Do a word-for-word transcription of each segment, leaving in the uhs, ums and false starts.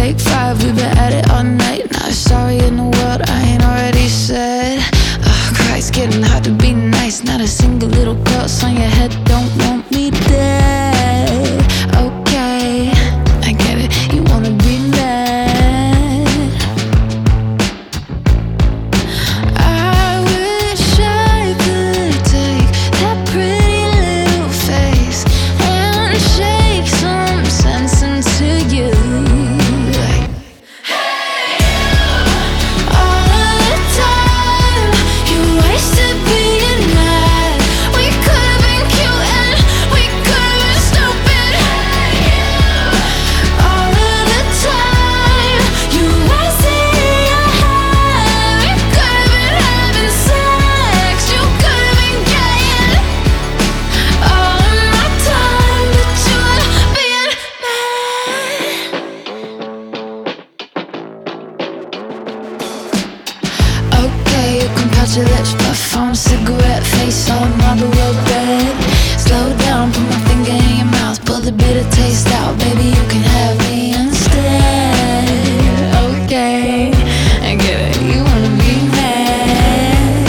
take five, we've been at it all night. Not a sorry in the world I ain't already said. Oh, Christ, getting hard to be nice. Not a single little cross on your head don't want me dead. Okay, I get it, you wanna be mad. I wish I could take that pretty little face and shake some sense into you. Your lips, puff on a cigarette, face on Marlboro bed. Slow down, put my finger in your mouth, pull the bitter taste out. Baby, you can have me instead. Okay, I get it, you wanna be mad.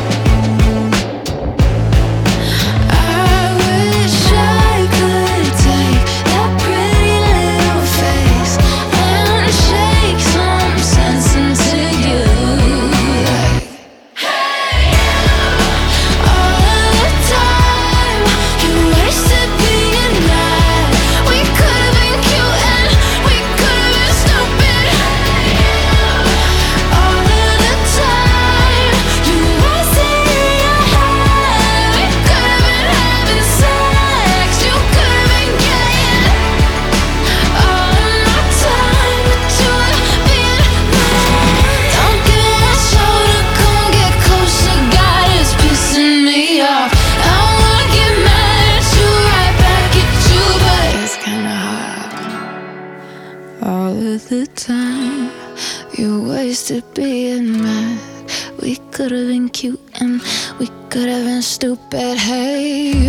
I wish I could take that pretty little face and shake some sense into you. All of the time you wasted being mad. We could have been cute and we could have been stupid. Hey,